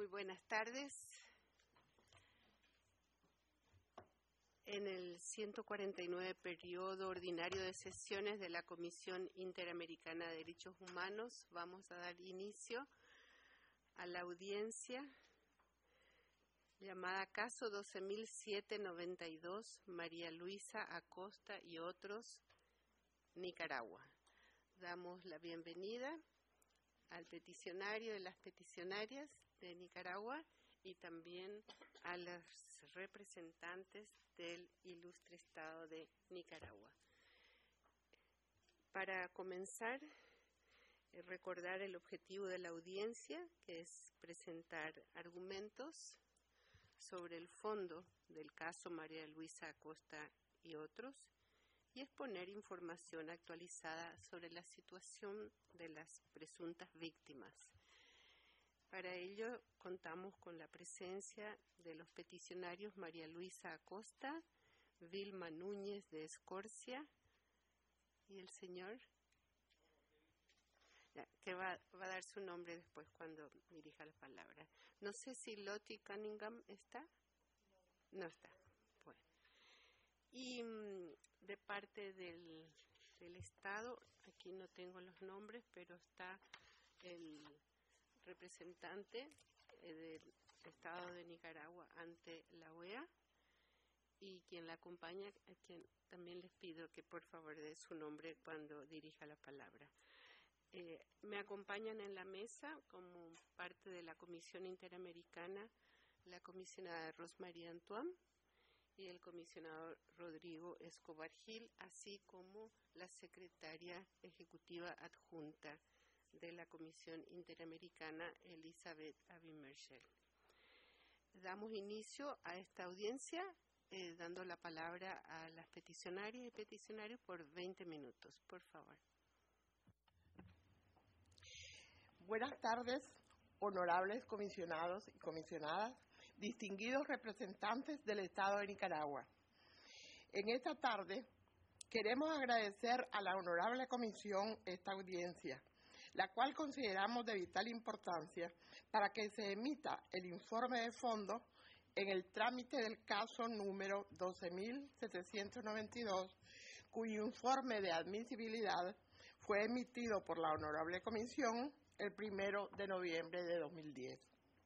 Muy buenas tardes. En el 149 periodo ordinario de sesiones de la Comisión Interamericana de Derechos Humanos, vamos a dar inicio a la audiencia llamada Caso 12.792, María Luisa Acosta y otros, Nicaragua. Damos la bienvenida al peticionario y las peticionarias de Nicaragua y también a los representantes del ilustre Estado de Nicaragua. Para comenzar, recordar el objetivo de la audiencia, que es presentar argumentos sobre el fondo del caso María Luisa Acosta y otros, y exponer información actualizada sobre la situación de las presuntas víctimas. Para ello, contamos con la presencia de los peticionarios María Luisa Acosta, Vilma Núñez de Escorcia y el señor, que va a dar su nombre después cuando dirija la palabra. No sé si Lottie Cunningham está. No está. Bueno. Y de parte del Estado, aquí no tengo los nombres, pero está el representante del Estado de Nicaragua ante la OEA y quien la acompaña, a quien también les pido que por favor dé su nombre cuando dirija la palabra. Me acompañan en la mesa como parte de la Comisión Interamericana la comisionada Rosmarie Antoine y el comisionado Rodrigo Escobar Gil, así como la secretaria ejecutiva adjunta de la Comisión Interamericana, Elizabeth Abimershel. Damos inicio a esta audiencia dando la palabra a las peticionarias y peticionarios por 20 minutos. Por favor. Buenas tardes, honorables comisionados y comisionadas, distinguidos representantes del Estado de Nicaragua. En esta tarde queremos agradecer a la honorable comisión esta audiencia, la cual consideramos de vital importancia para que se emita el informe de fondo en el trámite del caso número 12.792, cuyo informe de admisibilidad fue emitido por la honorable comisión el 1 de noviembre de 2010.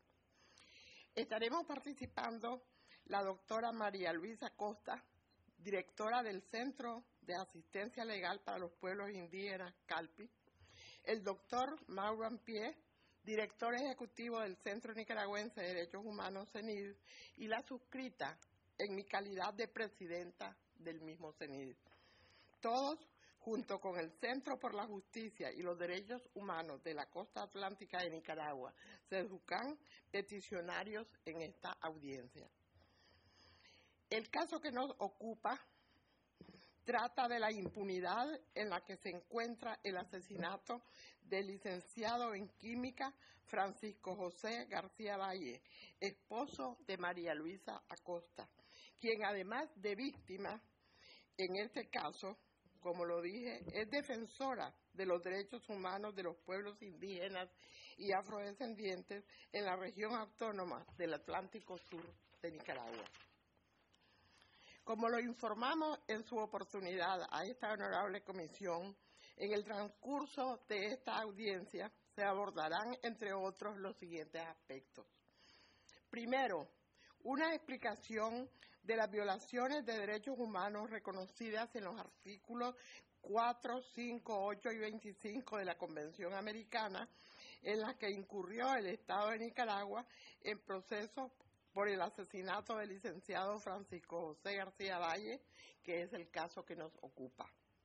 Estaremos participando la doctora María Luisa Acosta, directora del Centro de Asistencia Legal para los Pueblos Indígenas, CALPI, el doctor Mauro Ampie, director ejecutivo del Centro Nicaragüense de Derechos Humanos, CENID, y la suscrita en mi calidad de presidenta del mismo CENID. Todos, junto con el Centro por la Justicia y los Derechos Humanos de la Costa Atlántica de Nicaragua, CEDUCAN, peticionarios en esta audiencia. El caso que nos ocupa trata de la impunidad en la que se encuentra el asesinato del licenciado en química Francisco José García Valle, esposo de María Luisa Acosta, quien además de víctima, en este caso, como lo dije, es defensora de los derechos humanos de los pueblos indígenas y afrodescendientes en la región autónoma del Atlántico Sur de Nicaragua. Como lo informamos en su oportunidad a esta honorable comisión, en el transcurso de esta audiencia se abordarán, entre otros, los siguientes aspectos. Primero, una explicación de las violaciones de derechos humanos reconocidas en los artículos 4, 5, 8 y 25 de la Convención Americana, en las que incurrió el Estado de Nicaragua en proceso por el asesinato del licenciado Francisco José García Valle, que es el caso que nos ocupa.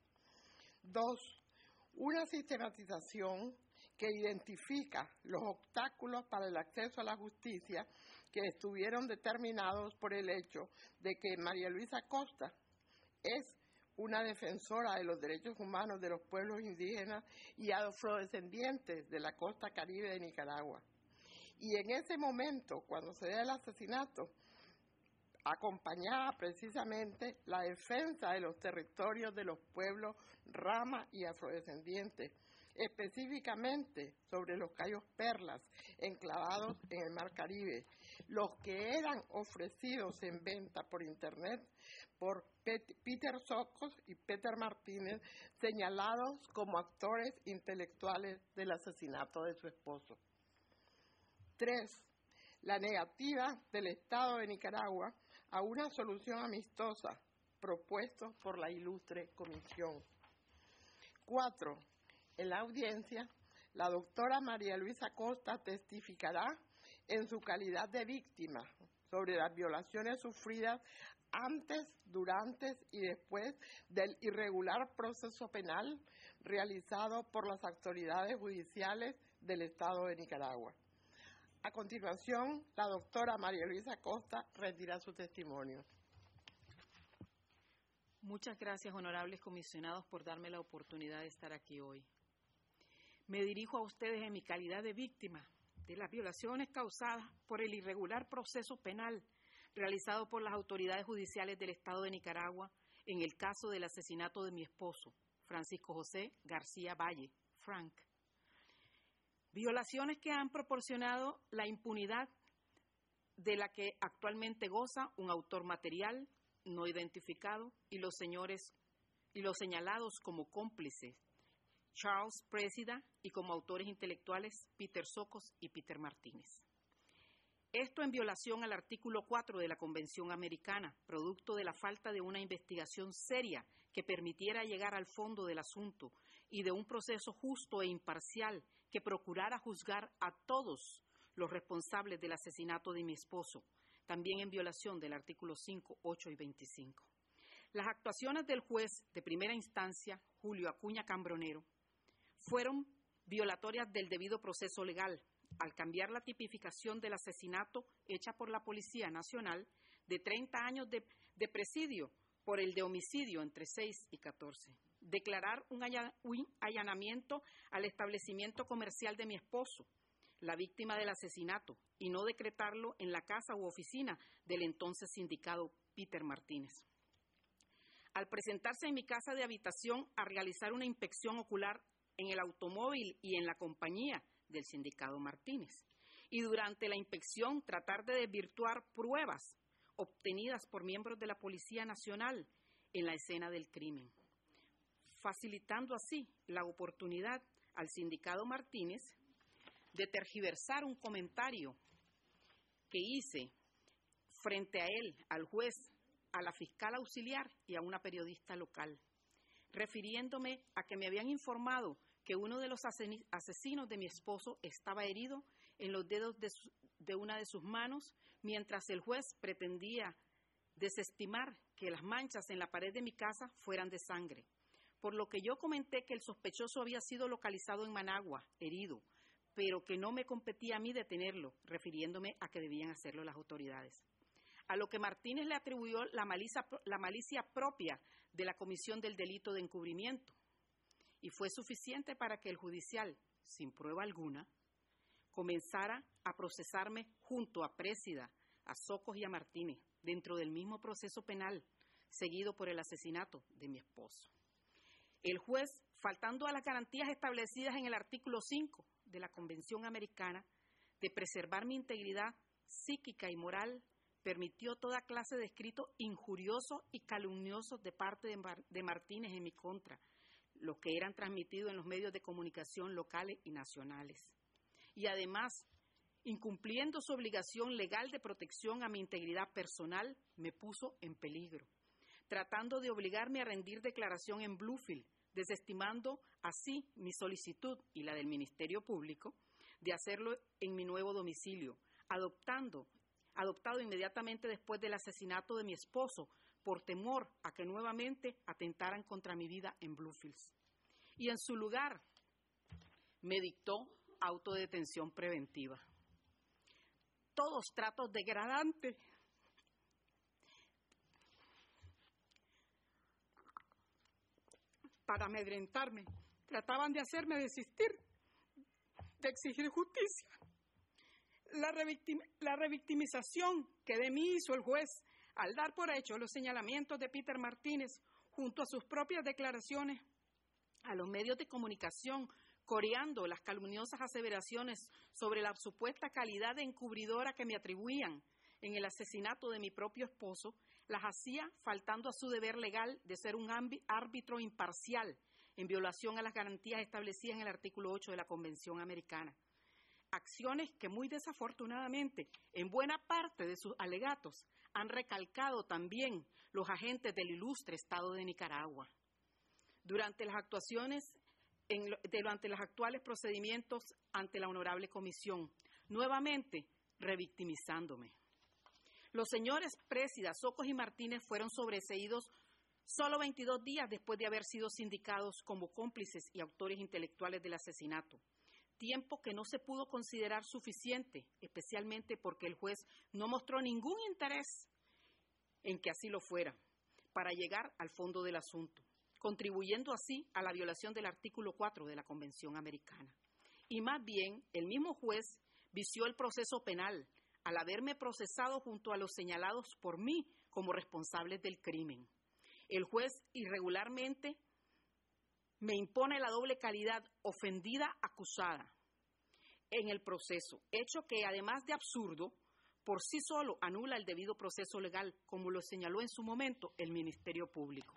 2. Una sistematización que identifica los obstáculos para el acceso a la justicia que estuvieron determinados por el hecho de que María Luisa Acosta es una defensora de los derechos humanos de los pueblos indígenas y afrodescendientes de la costa caribe de Nicaragua. Y en ese momento, cuando se da el asesinato, acompañaba precisamente la defensa de los territorios de los pueblos rama y afrodescendientes, específicamente sobre los Cayos Perlas, enclavados en el Mar Caribe, los que eran ofrecidos en venta por Internet por Peter Sokos y Peter Martínez, señalados como actores intelectuales del asesinato de su esposo. 3. La negativa del Estado de Nicaragua a una solución amistosa propuesto por la ilustre comisión. 4. En la audiencia, la doctora María Luisa Costa testificará en su calidad de víctima sobre las violaciones sufridas antes, durante y después del irregular proceso penal realizado por las autoridades judiciales del Estado de Nicaragua. A continuación, la doctora María Luisa Costa retira su testimonio. Muchas gracias, honorables comisionados, por darme la oportunidad de estar aquí hoy. Me dirijo a ustedes en mi calidad de víctima de las violaciones causadas por el irregular proceso penal realizado por las autoridades judiciales del Estado de Nicaragua en el caso del asesinato de mi esposo, Francisco José García Valle, Frank. Violaciones que han proporcionado la impunidad de la que actualmente goza un autor material no identificado y los señalados como cómplices Charles Presida y como autores intelectuales Peter Sokos y Peter Martínez. Esto en violación al artículo 4 de la Convención Americana, producto de la falta de una investigación seria que permitiera llegar al fondo del asunto y de un proceso justo e imparcial que procurara juzgar a todos los responsables del asesinato de mi esposo, también en violación del artículo 5, 8 y 25. Las actuaciones del juez de primera instancia, Julio Acuña Cambronero, fueron violatorias del debido proceso legal, al cambiar la tipificación del asesinato hecha por la Policía Nacional de 30 años de presidio por el de homicidio entre 6 y 14. Declarar un allanamiento al establecimiento comercial de mi esposo, la víctima del asesinato, y no decretarlo en la casa u oficina del entonces sindicado Peter Martínez. Al presentarse en mi casa de habitación a realizar una inspección ocular en el automóvil y en la compañía del sindicado Martínez, y durante la inspección tratar de desvirtuar pruebas obtenidas por miembros de la Policía Nacional en la escena del crimen, facilitando así la oportunidad al sindicado Martínez de tergiversar un comentario que hice frente a él, al juez, a la fiscal auxiliar y a una periodista local, refiriéndome a que me habían informado que uno de los asesinos de mi esposo estaba herido en los dedos de una de sus manos, mientras el juez pretendía desestimar que las manchas en la pared de mi casa fueran de sangre, por lo que yo comenté que el sospechoso había sido localizado en Managua, herido, pero que no me competía a mí detenerlo, refiriéndome a que debían hacerlo las autoridades. A lo que Martínez le atribuyó la malicia propia de la comisión del delito de encubrimiento, y fue suficiente para que el judicial, sin prueba alguna, comenzara a procesarme junto a Présida, a Sokos y a Martínez, dentro del mismo proceso penal, seguido por el asesinato de mi esposo. El juez, faltando a las garantías establecidas en el artículo 5 de la Convención Americana de preservar mi integridad psíquica y moral, permitió toda clase de escritos injuriosos y calumniosos de parte de Martínez en mi contra, los que eran transmitidos en los medios de comunicación locales y nacionales. Y además, incumpliendo su obligación legal de protección a mi integridad personal, me puso en peligro, tratando de obligarme a rendir declaración en Bluefield, desestimando así mi solicitud y la del Ministerio Público de hacerlo en mi nuevo domicilio, adoptado inmediatamente después del asesinato de mi esposo, por temor a que nuevamente atentaran contra mi vida en Bluefields. Y en su lugar me dictó autodetención preventiva. Todos tratos degradantes para amedrentarme, trataban de hacerme desistir, de exigir justicia. La revictimización que de mí hizo el juez al dar por hecho los señalamientos de Peter Martínez junto a sus propias declaraciones a los medios de comunicación coreando las calumniosas aseveraciones sobre la supuesta calidad de encubridora que me atribuían en el asesinato de mi propio esposo, las hacía faltando a su deber legal de ser un árbitro imparcial en violación a las garantías establecidas en el artículo 8 de la Convención Americana. Acciones que muy desafortunadamente, en buena parte de sus alegatos, han recalcado también los agentes del ilustre Estado de Nicaragua. Durante los actuales procedimientos ante la Honorable Comisión, nuevamente revictimizándome. Los señores Présida, Socos y Martínez fueron sobreseídos solo 22 días después de haber sido sindicados como cómplices y autores intelectuales del asesinato, tiempo que no se pudo considerar suficiente, especialmente porque el juez no mostró ningún interés en que así lo fuera, para llegar al fondo del asunto, contribuyendo así a la violación del artículo 4 de la Convención Americana. Y más bien, el mismo juez vició el proceso penal al haberme procesado junto a los señalados por mí como responsables del crimen. El juez irregularmente me impone la doble calidad ofendida-acusada en el proceso, hecho que, además de absurdo, por sí solo anula el debido proceso legal, como lo señaló en su momento el Ministerio Público.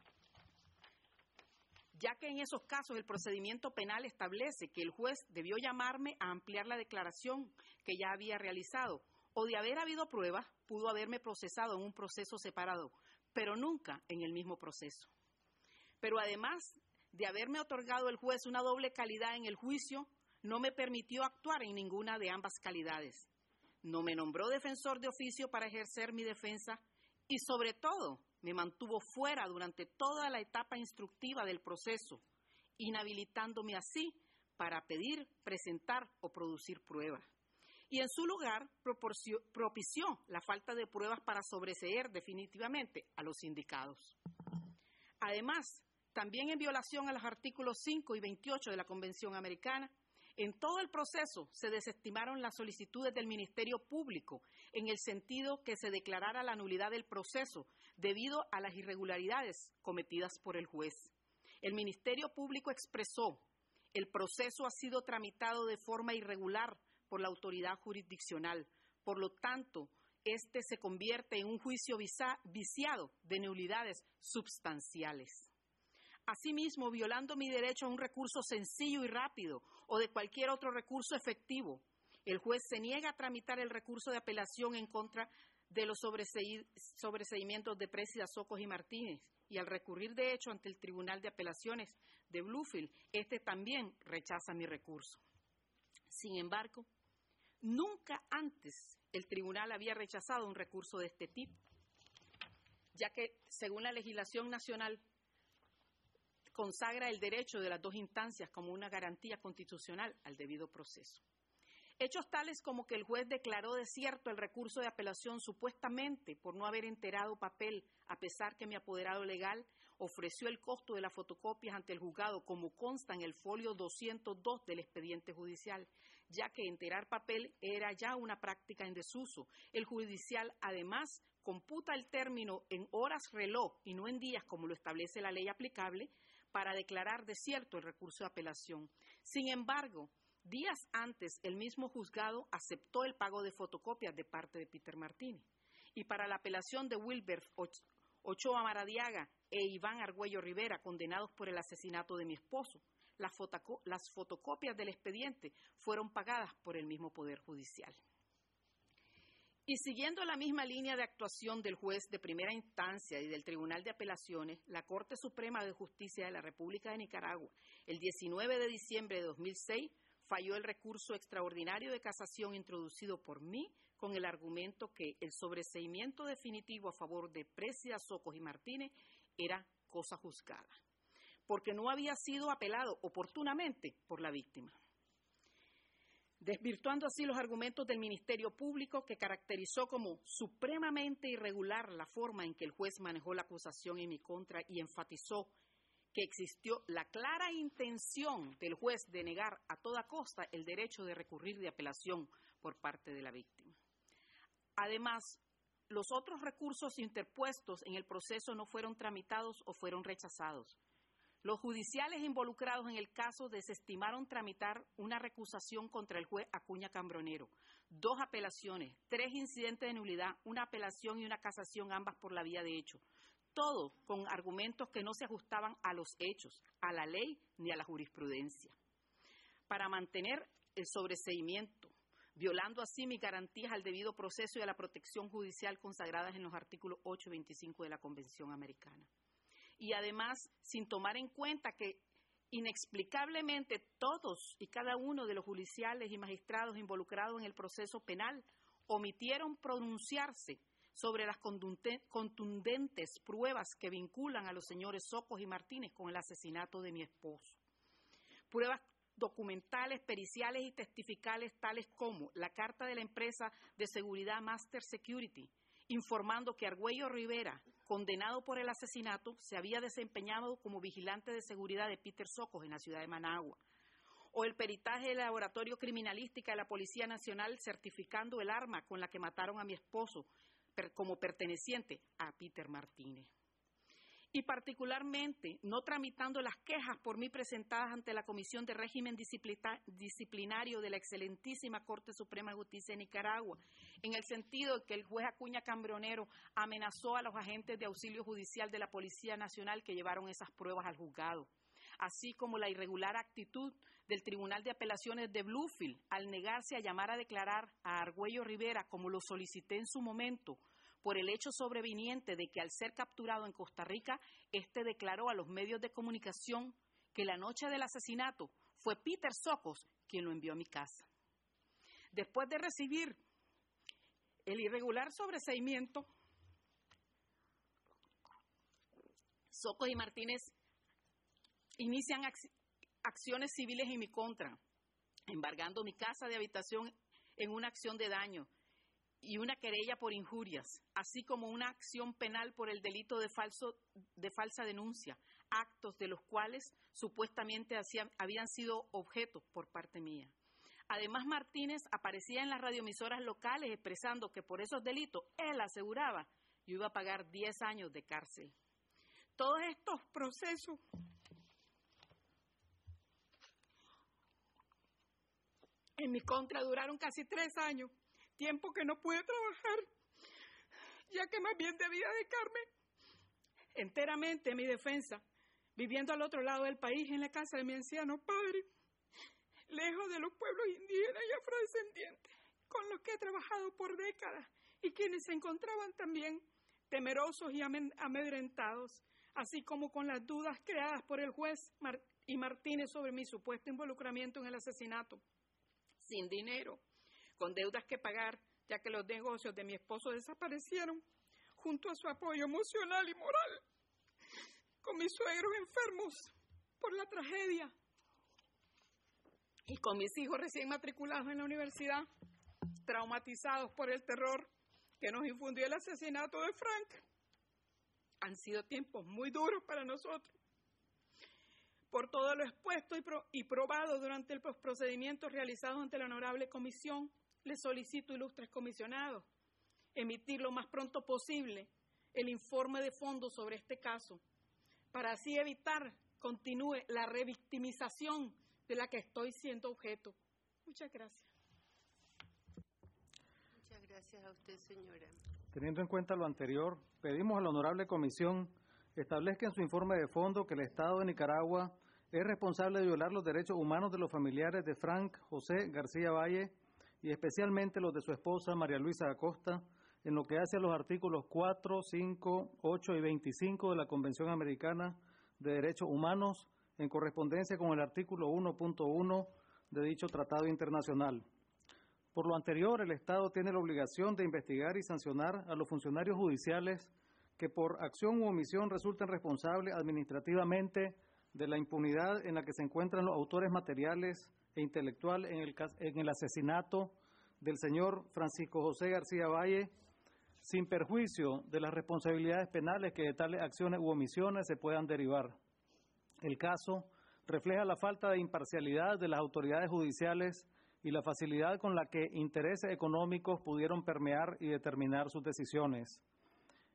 Ya que en esos casos el procedimiento penal establece que el juez debió llamarme a ampliar la declaración que ya había realizado, o de haber habido pruebas, pudo haberme procesado en un proceso separado, pero nunca en el mismo proceso. Pero además de haberme otorgado el juez una doble calidad en el juicio, no me permitió actuar en ninguna de ambas calidades. No me nombró defensor de oficio para ejercer mi defensa y, sobre todo, me mantuvo fuera durante toda la etapa instructiva del proceso, inhabilitándome así para pedir, presentar o producir pruebas. Y en su lugar propició la falta de pruebas para sobreseer definitivamente a los sindicados. Además, también en violación a los artículos 5 y 28 de la Convención Americana, en todo el proceso se desestimaron las solicitudes del Ministerio Público en el sentido que se declarara la nulidad del proceso debido a las irregularidades cometidas por el juez. El Ministerio Público expresó: el proceso ha sido tramitado de forma irregular por la autoridad jurisdiccional, por lo tanto, este se convierte en un juicio viciado de nulidades substanciales. Asimismo, violando mi derecho a un recurso sencillo y rápido o de cualquier otro recurso efectivo, el juez se niega a tramitar el recurso de apelación en contra de los sobreseimientos de Présida, Socos y Martínez, y al recurrir de hecho ante el Tribunal de Apelaciones de Bluefield, este también rechaza mi recurso. Sin embargo, nunca antes el tribunal había rechazado un recurso de este tipo, ya que, según la legislación nacional, consagra el derecho de las dos instancias como una garantía constitucional al debido proceso. Hechos tales como que el juez declaró desierto el recurso de apelación supuestamente por no haber enterado papel, a pesar que mi apoderado legal ofreció el costo de las fotocopias ante el juzgado, como consta en el folio 202 del expediente judicial, ya que enterar papel era ya una práctica en desuso. El judicial, además, computa el término en horas reloj y no en días, como lo establece la ley aplicable, para declarar desierto el recurso de apelación. Sin embargo, días antes, el mismo juzgado aceptó el pago de fotocopias de parte de Peter Martínez. Y para la apelación de Wilber Ochoa Maradiaga e Iván Argüello Rivera, condenados por el asesinato de mi esposo, las fotocopias del expediente fueron pagadas por el mismo Poder Judicial. Y siguiendo la misma línea de actuación del juez de primera instancia y del Tribunal de Apelaciones, la Corte Suprema de Justicia de la República de Nicaragua, el 19 de diciembre de 2006, falló el recurso extraordinario de casación introducido por mí con el argumento que el sobreseimiento definitivo a favor de Présida, Socos y Martínez era cosa juzgada, porque no había sido apelado oportunamente por la víctima, desvirtuando así los argumentos del Ministerio Público, que caracterizó como supremamente irregular la forma en que el juez manejó la acusación en mi contra y enfatizó que existió la clara intención del juez de negar a toda costa el derecho de recurrir de apelación por parte de la víctima. Además, los otros recursos interpuestos en el proceso no fueron tramitados o fueron rechazados, Los judiciales involucrados en el caso desestimaron tramitar una recusación contra el juez Acuña Cambronero, 2 apelaciones, 3 incidentes de nulidad, una apelación y una casación, ambas por la vía de hecho, todo con argumentos que no se ajustaban a los hechos, a la ley ni a la jurisprudencia. Para mantener el sobreseimiento, violando así mis garantías al debido proceso y a la protección judicial consagradas en los artículos 8 y 25 de la Convención Americana. Y además, sin tomar en cuenta que inexplicablemente todos y cada uno de los judiciales y magistrados involucrados en el proceso penal omitieron pronunciarse sobre las contundentes pruebas que vinculan a los señores Socos y Martínez con el asesinato de mi esposo. Pruebas documentales, periciales y testificales tales como la carta de la empresa de seguridad Master Security, informando que Argüello Rivera, condenado por el asesinato, se había desempeñado como vigilante de seguridad de Peter Socos en la ciudad de Managua, o el peritaje del Laboratorio Criminalística de la Policía Nacional certificando el arma con la que mataron a mi esposo como perteneciente a Peter Martínez. Y particularmente no tramitando las quejas por mí presentadas ante la Comisión de Régimen Disciplinario de la excelentísima Corte Suprema de Justicia de Nicaragua, en el sentido de que el juez Acuña Cambronero amenazó a los agentes de auxilio judicial de la Policía Nacional que llevaron esas pruebas al juzgado, así como la irregular actitud del Tribunal de Apelaciones de Bluefield al negarse a llamar a declarar a Argüello Rivera, como lo solicité en su momento, por el hecho sobreviniente de que al ser capturado en Costa Rica, éste declaró a los medios de comunicación que la noche del asesinato fue Peter Socos quien lo envió a mi casa. Después de recibir el irregular sobreseimiento, Socos y Martínez inician acciones civiles en mi contra, embargando mi casa de habitación en una acción de daño y una querella por injurias, así como una acción penal por el delito de falsa denuncia, actos de los cuales supuestamente habían sido objeto por parte mía. Además, Martínez aparecía en las radioemisoras locales expresando que por esos delitos, él aseguraba, yo iba a pagar 10 años de cárcel. Todos estos procesos en mi contra duraron casi 3 años, tiempo que no pude trabajar, ya que más bien debía dedicarme enteramente a mi defensa, viviendo al otro lado del país, en la casa de mi anciano padre, lejos de los pueblos indígenas y afrodescendientes, con los que he trabajado por décadas, y quienes se encontraban también temerosos y amedrentados, así como con las dudas creadas por el juez y Martínez sobre mi supuesto involucramiento en el asesinato, sin dinero, con deudas que pagar, ya que los negocios de mi esposo desaparecieron, junto a su apoyo emocional y moral, con mis suegros enfermos por la tragedia y con mis hijos recién matriculados en la universidad, traumatizados por el terror que nos infundió el asesinato de Frank. Han sido tiempos muy duros para nosotros. Por todo lo expuesto y probado durante los procedimientos realizados ante la honorable comisión, les solicito, ilustres comisionados, emitir lo más pronto posible el informe de fondo sobre este caso, para así evitar continúe la revictimización de la que estoy siendo objeto. Muchas gracias. Muchas gracias a usted, señora. Teniendo en cuenta lo anterior, pedimos a la honorable comisión establezca en su informe de fondo que el Estado de Nicaragua es responsable de violar los derechos humanos de los familiares de Frank José García Valle y especialmente los de su esposa María Luisa Acosta, en lo que hace a los artículos 4, 5, 8 y 25 de la Convención Americana de Derechos Humanos, en correspondencia con el artículo 1.1 de dicho tratado internacional. Por lo anterior, el Estado tiene la obligación de investigar y sancionar a los funcionarios judiciales que por acción u omisión resulten responsables administrativamente de la impunidad en la que se encuentran los autores materiales e intelectual en el asesinato del señor Francisco José García Valle, sin perjuicio de las responsabilidades penales que de tales acciones u omisiones se puedan derivar. El caso refleja la falta de imparcialidad de las autoridades judiciales y la facilidad con la que intereses económicos pudieron permear y determinar sus decisiones.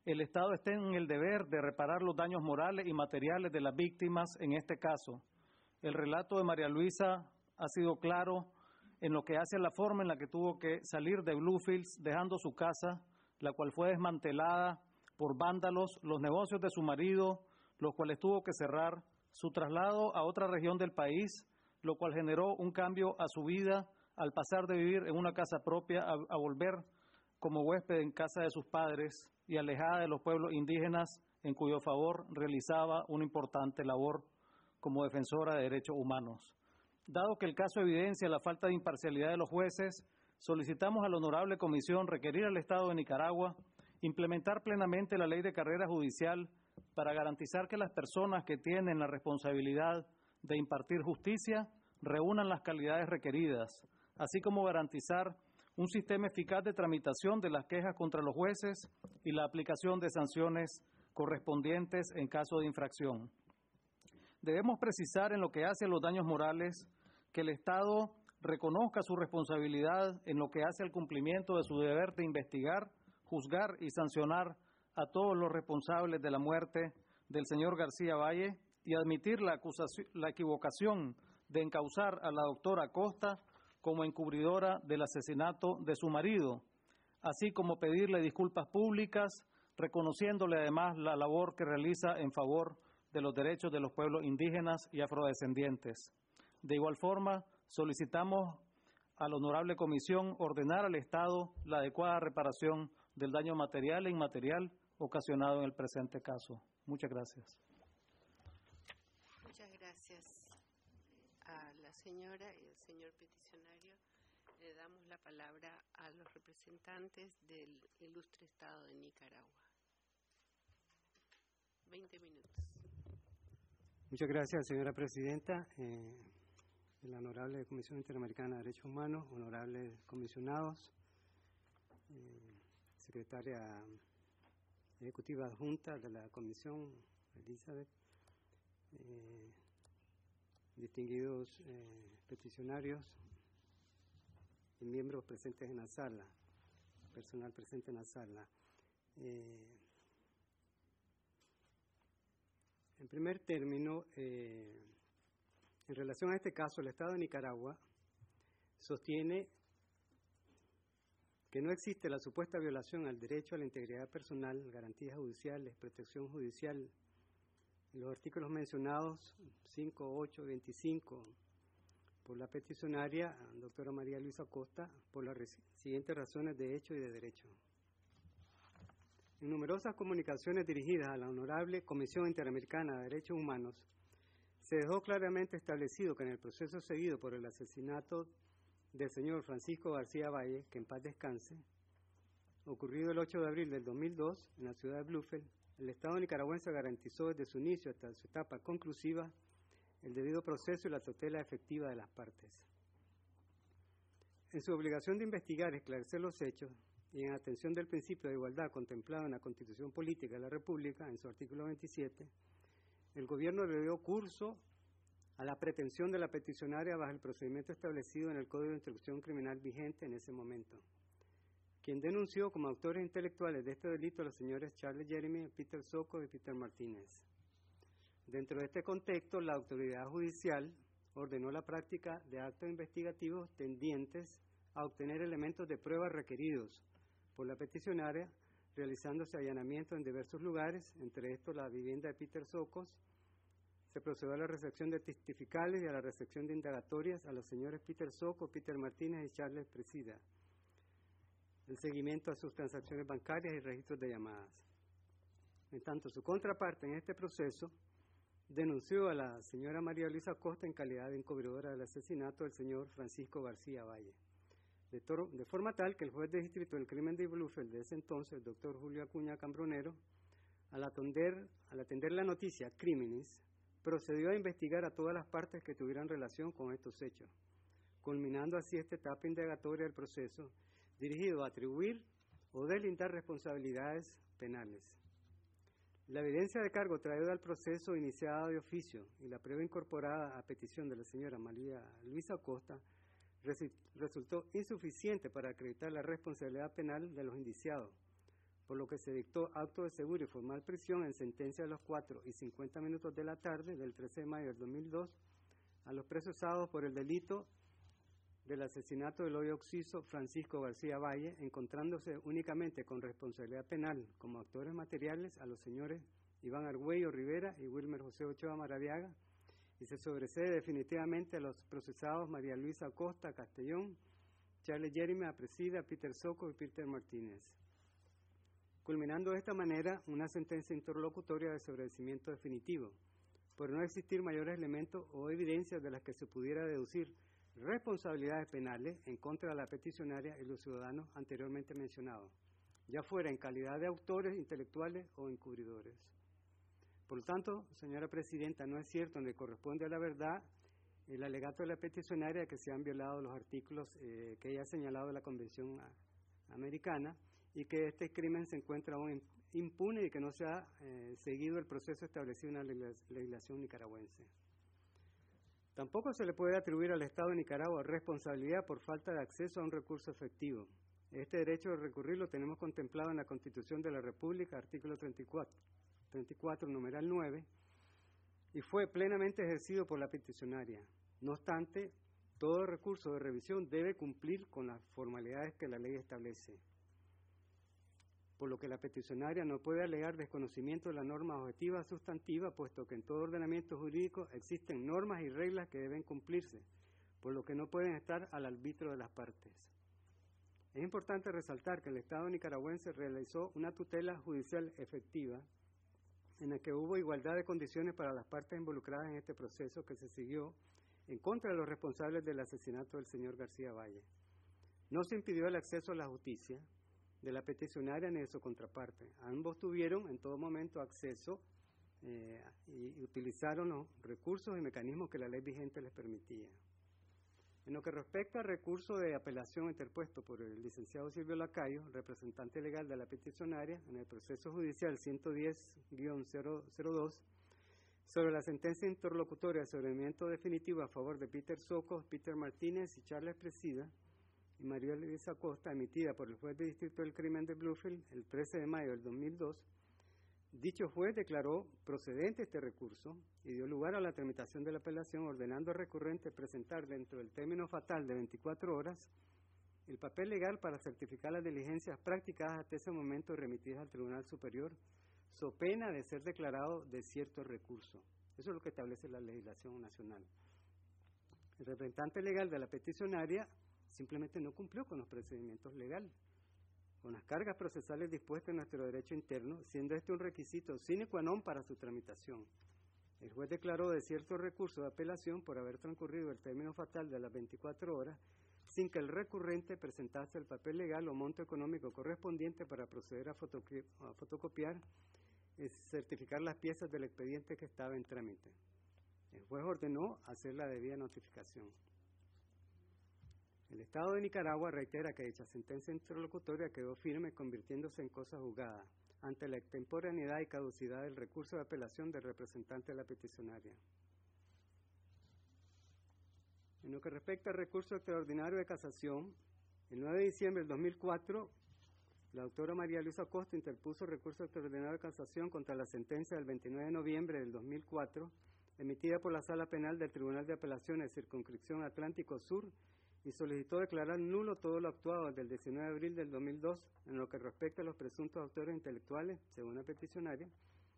el Estado esté en el deber de reparar los daños morales y materiales de las víctimas en este caso. El relato de María Luisa ha sido claro en lo que hace a la forma en la que tuvo que salir de Bluefields dejando su casa, la cual fue desmantelada por vándalos, los negocios de su marido, los cuales tuvo que cerrar, su traslado a otra región del país, lo cual generó un cambio a su vida al pasar de vivir en una casa propia a volver como huésped en casa de sus padres y alejada de los pueblos indígenas en cuyo favor realizaba una importante labor como defensora de derechos humanos. Dado que el caso evidencia la falta de imparcialidad de los jueces, solicitamos a la Honorable Comisión requerir al Estado de Nicaragua implementar plenamente la Ley de Carrera Judicial para garantizar que las personas que tienen la responsabilidad de impartir justicia reúnan las calidades requeridas, así como garantizar un sistema eficaz de tramitación de las quejas contra los jueces y la aplicación de sanciones correspondientes en caso de infracción. Debemos precisar en lo que hace a los daños morales que el Estado reconozca su responsabilidad en lo que hace al cumplimiento de su deber de investigar, juzgar y sancionar a todos los responsables de la muerte del señor García Valle y admitir la equivocación de encausar a la doctora Acosta como encubridora del asesinato de su marido, así como pedirle disculpas públicas, reconociéndole además la labor que realiza en favor de los derechos de los pueblos indígenas y afrodescendientes. De igual forma, solicitamos a la Honorable Comisión ordenar al Estado la adecuada reparación del daño material e inmaterial ocasionado en el presente caso. Muchas gracias. Muchas gracias a la señora y al señor peticionario. Le damos la palabra a los representantes del ilustre Estado de Nicaragua. 20 minutos. Muchas gracias, señora presidenta. La honorable Comisión Interamericana de Derechos Humanos, honorables comisionados, secretaria ejecutiva adjunta de la Comisión, Elizabeth, distinguidos peticionarios y miembros presentes en la sala, personal presente en la sala. En primer término, en relación a este caso, el Estado de Nicaragua sostiene que no existe la supuesta violación al derecho a la integridad personal, garantías judiciales, protección judicial, en los artículos mencionados 5, 8 y 25 por la peticionaria, doctora María Luisa Acosta, por las siguientes razones de hecho y de derecho. En numerosas comunicaciones dirigidas a la Honorable Comisión Interamericana de Derechos Humanos, se dejó claramente establecido que en el proceso seguido por el asesinato del señor Francisco García Valle, que en paz descanse, ocurrido el 8 de abril del 2002 en la ciudad de Bluefield, el Estado nicaragüense garantizó desde su inicio hasta su etapa conclusiva el debido proceso y la tutela efectiva de las partes. En su obligación de investigar y esclarecer los hechos, y en atención del principio de igualdad contemplado en la Constitución Política de la República, en su artículo 27, el Gobierno le dio curso a la pretensión de la peticionaria bajo el procedimiento establecido en el Código de Instrucción Criminal vigente en ese momento, quien denunció como autores intelectuales de este delito a los señores Charles Jeremy, Peter Socko y Peter Martínez. Dentro de este contexto, la autoridad judicial ordenó la práctica de actos investigativos tendientes a obtener elementos de prueba requeridos por la peticionaria, realizándose allanamientos en diversos lugares, entre estos la vivienda de Peter Socko. Se procedió a la recepción de testificales y a la recepción de indagatorias a los señores Peter Socko, Peter Martínez y Charles Presida, el seguimiento a sus transacciones bancarias y registros de llamadas. En tanto, su contraparte en este proceso denunció a la señora María Luisa Acosta en calidad de encubridora del asesinato del señor Francisco García Valle, de forma tal que el juez de distrito del crimen de Bluefield de ese entonces, el doctor Julio Acuña Cambronero, al atender la noticia Crímenes, procedió a investigar a todas las partes que tuvieran relación con estos hechos, culminando así esta etapa indagatoria del proceso, dirigido a atribuir o deslindar responsabilidades penales. La evidencia de cargo traída al proceso iniciada de oficio y la prueba incorporada a petición de la señora María Luisa Acosta resultó insuficiente para acreditar la responsabilidad penal de los indiciados, por lo que se dictó acto de seguro y formal prisión en sentencia de los 4:50 de la tarde del 13 de mayo del 2002 a los procesados por el delito del asesinato del hoy occiso Francisco García Valle, encontrándose únicamente con responsabilidad penal como actores materiales a los señores Iván Argüello Rivera y Wilmer José Ochoa Maradiaga, y se sobresee definitivamente a los procesados María Luisa Acosta Castellón, Charles Jeremy Apresida, Peter Soco y Peter Martínez, culminando de esta manera una sentencia interlocutoria de sobreseimiento definitivo, por no existir mayores elementos o evidencias de las que se pudiera deducir responsabilidades penales en contra de la peticionaria y los ciudadanos anteriormente mencionados, ya fuera en calidad de autores intelectuales o encubridores. Por lo tanto, señora Presidenta, no es cierto ni corresponde a la verdad el alegato de la peticionaria de que se han violado los artículos que ella ha señalado de la Convención Americana y que este crimen se encuentra aún impune y que no se ha seguido el proceso establecido en la legislación nicaragüense. Tampoco se le puede atribuir al Estado de Nicaragua responsabilidad por falta de acceso a un recurso efectivo. Este derecho de recurrir lo tenemos contemplado en la Constitución de la República, artículo 34, numeral 9, y fue plenamente ejercido por la peticionaria. No obstante, todo recurso de revisión debe cumplir con las formalidades que la ley establece, por lo que la peticionaria no puede alegar desconocimiento de la norma objetiva sustantiva, puesto que en todo ordenamiento jurídico existen normas y reglas que deben cumplirse, por lo que no pueden estar al arbitrio de las partes. Es importante resaltar que el Estado nicaragüense realizó una tutela judicial efectiva en la que hubo igualdad de condiciones para las partes involucradas en este proceso que se siguió en contra de los responsables del asesinato del señor García Valle. No se impidió el acceso a la justicia de la peticionaria ni de su contraparte. Ambos tuvieron en todo momento acceso y utilizaron los recursos y mecanismos que la ley vigente les permitía. En lo que respecta al recurso de apelación interpuesto por el licenciado Silvio Lacayo, representante legal de la peticionaria, en el proceso judicial 110-002, sobre la sentencia interlocutoria de sobreseimiento definitivo a favor de Peter Soco, Peter Martínez y Charles Presida, y María Luisa Acosta, emitida por el juez de distrito del crimen de Bluefield el 13 de mayo del 2002, dicho juez declaró procedente este recurso y dio lugar a la tramitación de la apelación, ordenando al recurrente presentar dentro del término fatal de 24 horas el papel legal para certificar las diligencias practicadas hasta ese momento y remitidas al Tribunal Superior, so pena de ser declarado desierto el recurso. Eso es lo que establece la legislación nacional. El representante legal de la peticionaria simplemente no cumplió con los procedimientos legales, con las cargas procesales dispuestas en nuestro derecho interno, siendo este un requisito sine qua non para su tramitación. El juez declaró desierto el recurso de apelación por haber transcurrido el término fatal de las 24 horas sin que el recurrente presentase el papel legal o monto económico correspondiente para proceder a fotocopiar y certificar las piezas del expediente que estaba en trámite. El juez ordenó hacer la debida notificación. El Estado de Nicaragua reitera que dicha sentencia interlocutoria quedó firme, convirtiéndose en cosa juzgada, ante la extemporaneidad y caducidad del recurso de apelación del representante de la peticionaria. En lo que respecta al recurso extraordinario de casación, el 9 de diciembre del 2004, la doctora María Luisa Acosta interpuso recurso extraordinario de casación contra la sentencia del 29 de noviembre del 2004, emitida por la Sala Penal del Tribunal de Apelaciones Circunscripción Atlántico Sur, y solicitó declarar nulo todo lo actuado desde el 19 de abril del 2002 en lo que respecta a los presuntos autores intelectuales, según la peticionaria.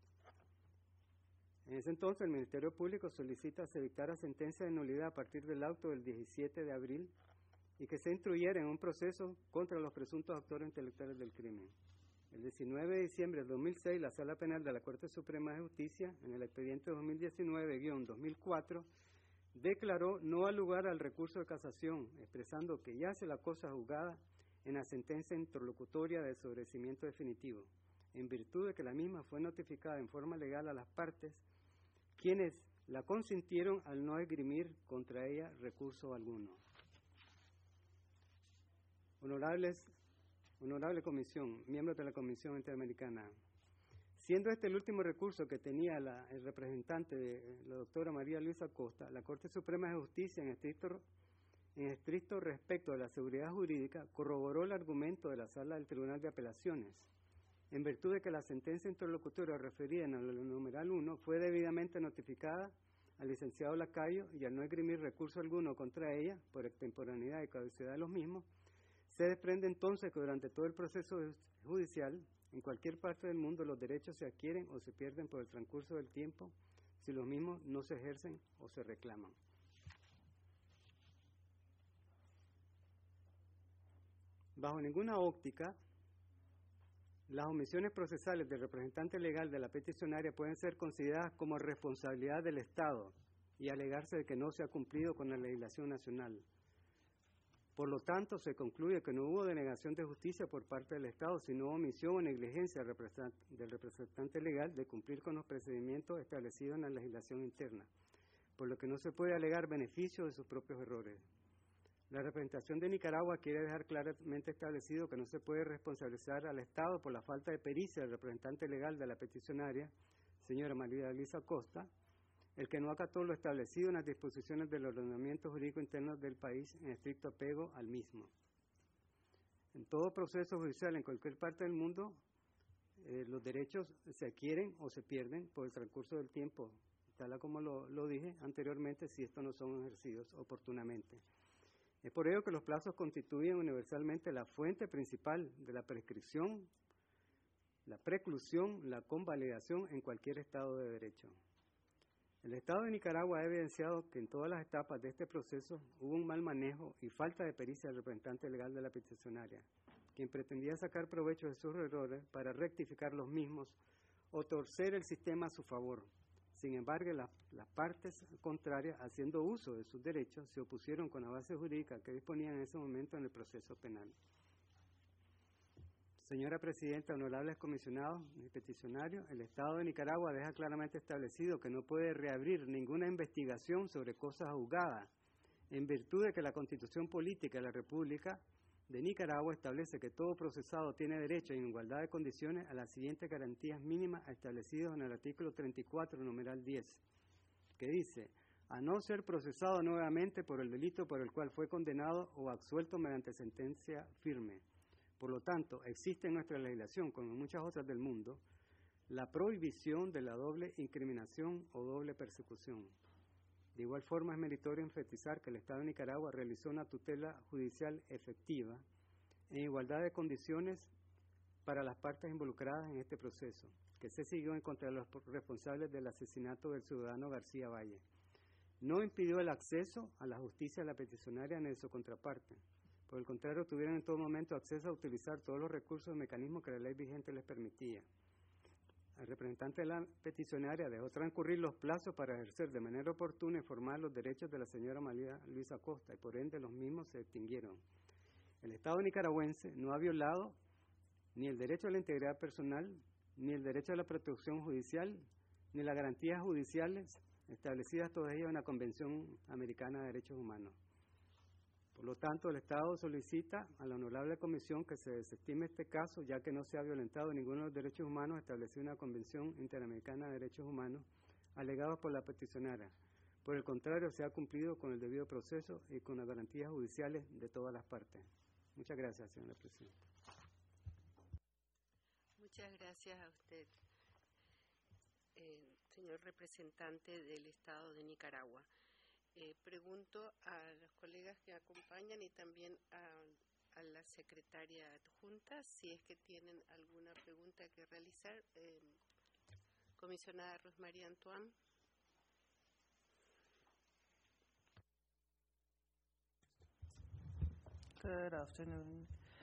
En ese entonces, el Ministerio Público solicita se dictara sentencia de nulidad a partir del auto del 17 de abril y que se instruyera en un proceso contra los presuntos autores intelectuales del crimen. El 19 de diciembre del 2006, la Sala Penal de la Corte Suprema de Justicia, en el expediente 2019-2004, declaró no al lugar al recurso de casación, expresando que yace la cosa juzgada en la sentencia interlocutoria de sobreseimiento definitivo, en virtud de que la misma fue notificada en forma legal a las partes, quienes la consintieron al no esgrimir contra ella recurso alguno. Honorable Comisión, miembros de la Comisión Interamericana, siendo este el último recurso que tenía el representante de la doctora María Luisa Acosta, la Corte Suprema de Justicia, en estricto respecto de la seguridad jurídica, corroboró el argumento de la Sala del Tribunal de Apelaciones, en virtud de que la sentencia interlocutoria referida en el numeral 1 fue debidamente notificada al licenciado Lacayo y al no esgrimir recurso alguno contra ella por extemporaneidad y caducidad de los mismos, se desprende entonces que durante todo el proceso judicial, en cualquier parte del mundo, los derechos se adquieren o se pierden por el transcurso del tiempo si los mismos no se ejercen o se reclaman. Bajo ninguna óptica, las omisiones procesales del representante legal de la peticionaria pueden ser consideradas como responsabilidad del Estado y alegarse de que no se ha cumplido con la legislación nacional. Por lo tanto, se concluye que no hubo denegación de justicia por parte del Estado, sino omisión o negligencia del representante legal de cumplir con los procedimientos establecidos en la legislación interna, por lo que no se puede alegar beneficio de sus propios errores. La representación de Nicaragua quiere dejar claramente establecido que no se puede responsabilizar al Estado por la falta de pericia del representante legal de la peticionaria, señora María Luisa Costa, el que no acató lo establecido en las disposiciones del ordenamiento jurídico interno del país en estricto apego al mismo. En todo proceso judicial en cualquier parte del mundo, los derechos se adquieren o se pierden por el transcurso del tiempo, tal como lo dije anteriormente, si estos no son ejercidos oportunamente. Es por ello que los plazos constituyen universalmente la fuente principal de la prescripción, la preclusión, la convalidación en cualquier Estado de Derecho. El Estado de Nicaragua ha evidenciado que en todas las etapas de este proceso hubo un mal manejo y falta de pericia del representante legal de la peticionaria, quien pretendía sacar provecho de sus errores para rectificar los mismos o torcer el sistema a su favor. Sin embargo, las partes contrarias, haciendo uso de sus derechos, se opusieron con la base jurídica que disponían en ese momento en el proceso penal. Señora Presidenta, honorables comisionados y peticionarios, el Estado de Nicaragua deja claramente establecido que no puede reabrir ninguna investigación sobre cosas juzgadas, en virtud de que la Constitución Política de la República de Nicaragua establece que todo procesado tiene derecho en igualdad de condiciones a las siguientes garantías mínimas establecidas en el artículo 34, numeral 10, que dice: a no ser procesado nuevamente por el delito por el cual fue condenado o absuelto mediante sentencia firme. Por lo tanto, existe en nuestra legislación, como en muchas otras del mundo, la prohibición de la doble incriminación o doble persecución. De igual forma, es meritorio enfatizar que el Estado de Nicaragua realizó una tutela judicial efectiva en igualdad de condiciones para las partes involucradas en este proceso, que se siguió en contra de los responsables del asesinato del ciudadano García Valle. No impidió el acceso a la justicia de la peticionaria ni de su contraparte. Por el contrario, tuvieron en todo momento acceso a utilizar todos los recursos y mecanismos que la ley vigente les permitía. El representante de la peticionaria dejó transcurrir los plazos para ejercer de manera oportuna y formal los derechos de la señora María Luisa Costa y por ende los mismos se extinguieron. El Estado nicaragüense no ha violado ni el derecho a la integridad personal, ni el derecho a la protección judicial, ni las garantías judiciales establecidas todas ellas en la Convención Americana de Derechos Humanos. Por lo tanto, el Estado solicita a la Honorable Comisión que se desestime este caso, ya que no se ha violentado ninguno de los derechos humanos establecidos en la Convención Interamericana de Derechos Humanos, alegados por la peticionaria. Por el contrario, se ha cumplido con el debido proceso y con las garantías judiciales de todas las partes. Muchas gracias, señora Presidenta. Muchas gracias a usted, señor representante del Estado de Nicaragua. Pregunto a los colegas que acompañan y también a la secretaria adjunta si es que tienen alguna pregunta que realizar. Comisionada Rosmarie Antoine. Good afternoon.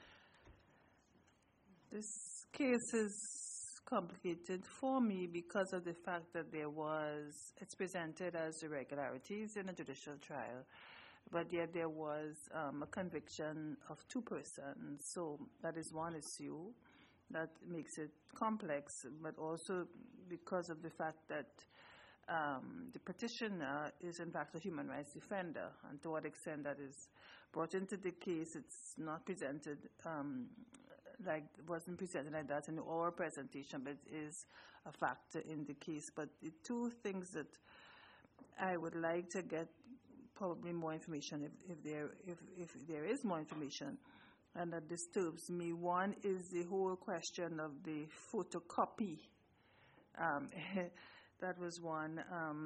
This case is complicated for me because of the fact that it's presented as irregularities in a judicial trial, but yet there was a conviction of 2 persons. So that is one issue that makes it complex, but also because of the fact that the petitioner is in fact a human rights defender, and to what extent that is brought into the case, it's not presented wasn't presented like that in our presentation, but it is a factor in the case. But the 2 things that I would like to get probably more information, if there is more information, and that disturbs me. One is the whole question of the photocopy. That was one.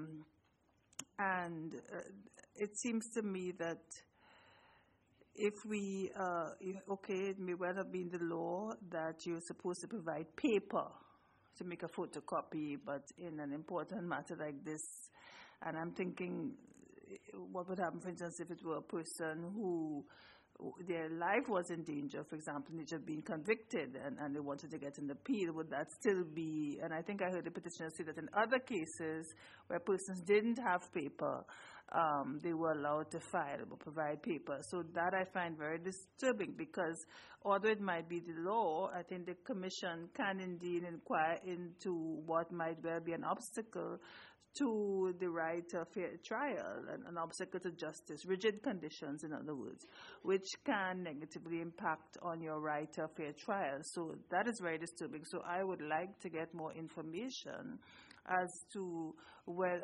And it seems to me that if we, it may well have been the law that you're supposed to provide paper to make a photocopy, but in an important matter like this, and I'm thinking what would happen, for instance, if it were a person who their life was in danger, for example, and they had been convicted and they wanted to get an appeal, would that still be, and I think I heard the petitioner say that in other cases where persons didn't have paper, they were allowed to file or provide paper. So that I find very disturbing, because although it might be the law, I think the Commission can indeed inquire into what might well be an obstacle to the right to a fair trial, and an obstacle to justice, rigid conditions, in other words, which can negatively impact on your right to a fair trial. So that is very disturbing. So I would like to get more information as to whether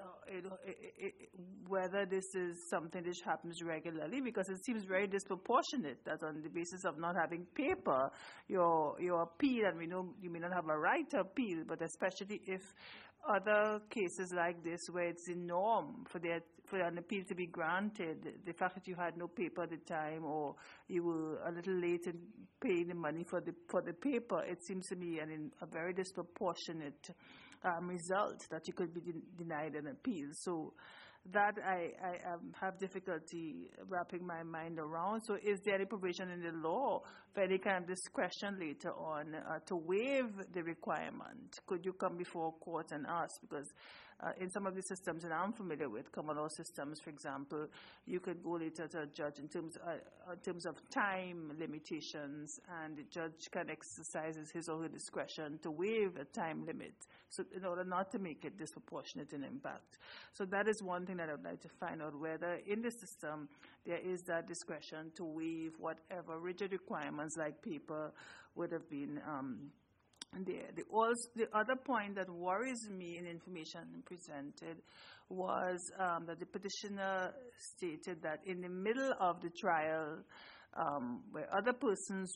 this is something which happens regularly, because it seems very disproportionate that on the basis of not having paper, your appeal, and we know you may not have a right to appeal, but especially if other cases like this where it's the norm for an appeal to be granted, the fact that you had no paper at the time, or you were a little late in paying the money for the paper, it seems to me a very disproportionate result that you could be denied an appeal. So that I have difficulty wrapping my mind around. So is there any provision in the law for any kind of discretion later on to waive the requirement? Could you come before court and ask? Because in some of the systems that I'm familiar with, common law systems, for example, you could go later to a judge in terms of time limitations, and the judge can exercise his or her discretion to waive a time limit, so in order not to make it disproportionate in impact. So that is one thing that I would like to find out, whether in the system there is that discretion to waive whatever rigid requirements like paper would have been there. The other point that worries me in information presented was that the petitioner stated that in the middle of the trial, where other persons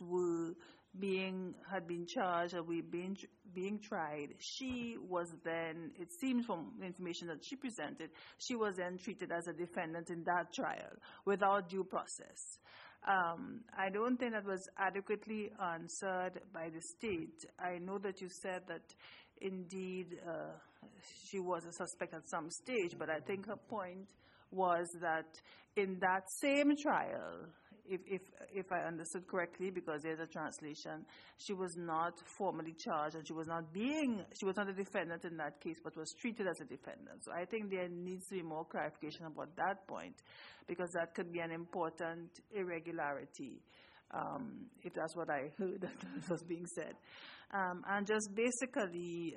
had been charged or were being tried, she was then, it seems from the information that she presented, she was then treated as a defendant in that trial without due process. I don't think that was adequately answered by the state. I know that you said that indeed she was a suspect at some stage, but I think her point was that in that same trial, if I understood correctly, because there's a translation, she was not formally charged, and she was not a defendant in that case, but was treated as a defendant. So I think there needs to be more clarification about that point, because that could be an important irregularity, if that's what I heard that was being said. And just basically,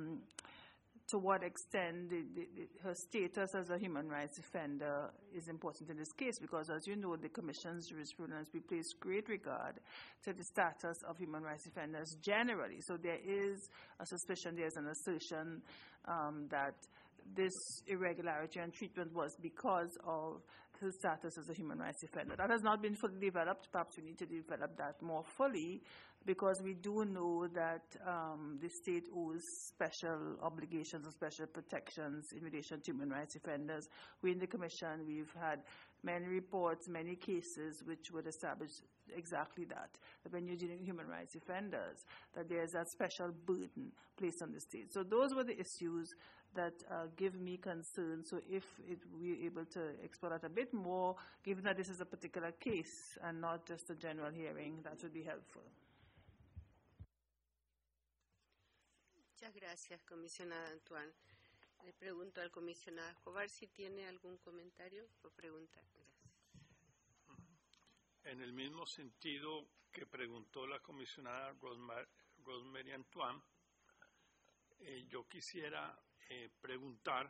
to what extent her status as a human rights defender is important in this case, because as you know, the Commission's jurisprudence, we place great regard to the status of human rights defenders generally. So there is a suspicion, there's an assertion that this irregularity and treatment was because of his status as a human rights defender. That has not been fully developed. Perhaps we need to develop that more fully, because we do know that the state owes special obligations and special protections in relation to human rights defenders. We in the Commission, we've had many reports, many cases which would establish exactly that when you're dealing with human rights defenders, that there's that special burden placed on the state. So those were the issues that give me concern. So if we're able to explore that a bit more, given that this is a particular case and not just a general hearing, that would be helpful. Muchas gracias, comisionada Antoine. Le pregunto al comisionado Escobar si tiene algún comentario o pregunta. Gracias. En el mismo sentido que preguntó la comisionada Rosemary Antoine, yo quisiera preguntar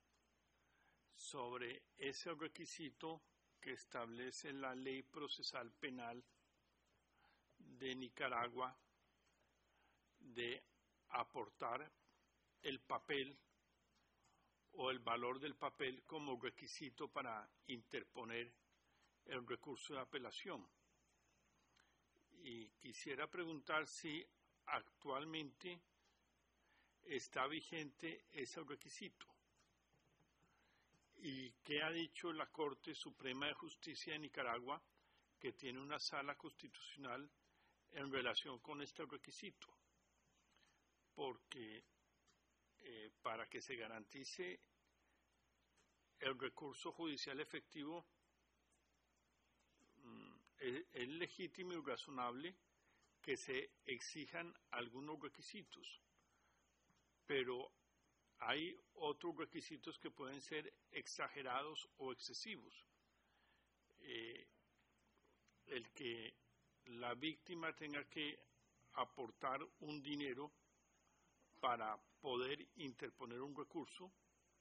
sobre ese requisito que establece la Ley Procesal Penal de Nicaragua de aportar el papel o el valor del papel como requisito para interponer el recurso de apelación. y quisiera preguntar si actualmente está vigente ese requisito. ¿Y qué ha dicho la Corte Suprema de Justicia de Nicaragua, que tiene una sala constitucional en relación con este requisito? Porque para que se garantice el recurso judicial efectivo, es legítimo y razonable que se exijan algunos requisitos, pero hay otros requisitos que pueden ser exagerados o excesivos. El que la víctima tenga que aportar un dinero para poder interponer un recurso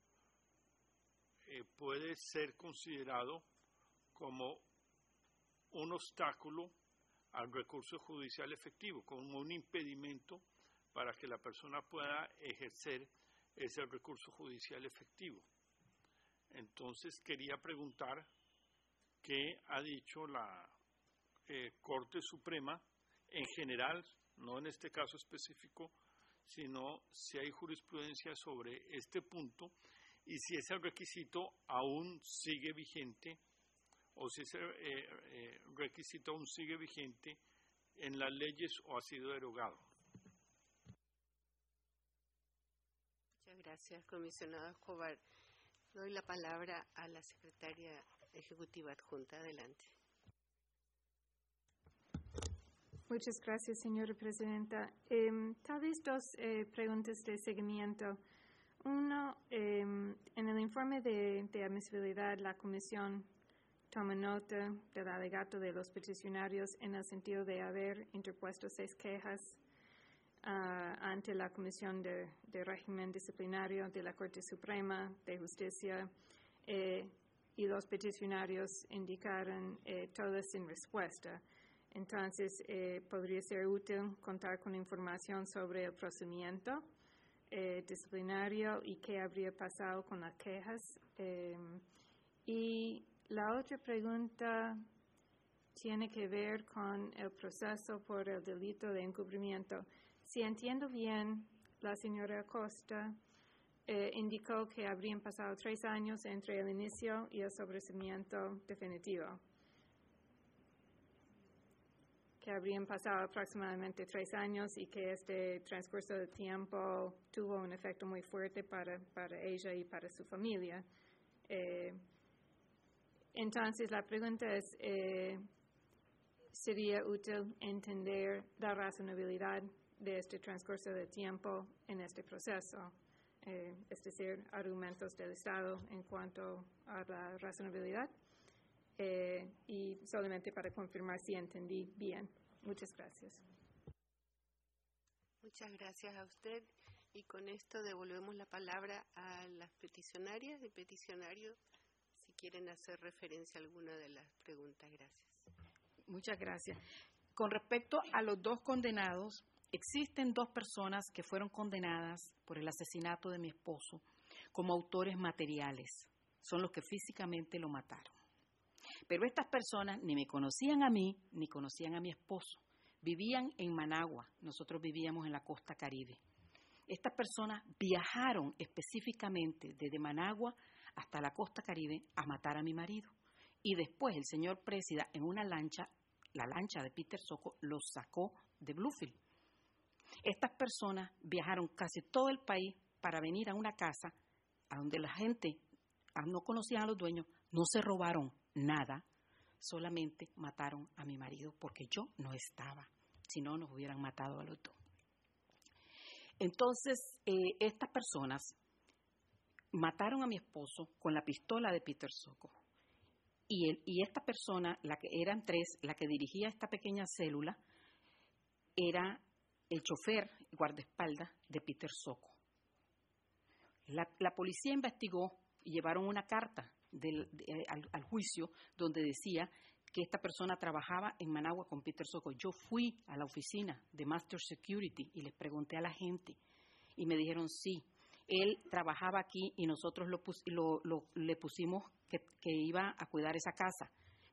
puede ser considerado como un obstáculo al recurso judicial efectivo, como un impedimento para que la persona pueda ejercer ese recurso judicial efectivo. Entonces quería preguntar qué ha dicho la Corte Suprema en general, no en este caso específico, sino si hay jurisprudencia sobre este punto y si ese requisito aún sigue vigente o si ese requisito aún sigue vigente en las leyes o ha sido derogado. Muchas gracias, comisionado Escobar. Doy la palabra a la secretaria ejecutiva adjunta. Adelante. Muchas gracias, señora presidenta. Tal vez dos preguntas de seguimiento. Uno, en el informe de admisibilidad, la comisión toma nota del alegato de los peticionarios en el sentido de haber interpuesto 6 quejas ante la Comisión de Régimen Disciplinario de la Corte Suprema de Justicia y los peticionarios indicaron todas sin respuesta. Entonces, podría ser útil contar con información sobre el procedimiento disciplinario y qué habría pasado con las quejas. Y la otra pregunta tiene que ver con el proceso por el delito de encubrimiento. Si entiendo bien, la señora Acosta indicó que habrían pasado 3 años entre el inicio y el sobreseimiento definitivo. Que habrían pasado aproximadamente 3 años y que este transcurso de tiempo tuvo un efecto muy fuerte para ella y para su familia. Entonces, la pregunta es, ¿sería útil entender la razonabilidad de este transcurso de tiempo en este proceso? Es decir, argumentos del Estado en cuanto a la razonabilidad. Y solamente para confirmar si entendí bien. Muchas gracias. Muchas gracias a usted. Y con esto devolvemos la palabra a las peticionarias y peticionarios si quieren hacer referencia a alguna de las preguntas. Gracias. Muchas gracias. Con respecto a los 2 condenados, existen 2 personas que fueron condenadas por el asesinato de mi esposo como autores materiales. Son los que físicamente lo mataron. Pero estas personas ni me conocían a mí, ni conocían a mi esposo. Vivían en Managua, nosotros vivíamos en la costa Caribe. Estas personas viajaron específicamente desde Managua hasta la costa Caribe a matar a mi marido. Y después el señor Présida en una lancha, la lancha de Peter Socco, los sacó de Bluefield. Estas personas viajaron casi todo el país para venir a una casa a donde la gente no conocía a los dueños, no se robaron nada, solamente mataron a mi marido porque yo no estaba, si no nos hubieran matado a los 2. Entonces, estas personas mataron a mi esposo con la pistola de Peter Socco. Y esta persona, la que eran 3, la que dirigía esta pequeña célula, era el chofer, guardaespaldas de Peter Socco. La policía investigó y llevaron una carta al juicio donde decía que esta persona trabajaba en Managua con Peter Socco. Yo fui a la oficina de Master Security y les pregunté a la gente y me dijeron sí, él trabajaba aquí y nosotros le pusimos que iba a cuidar esa casa,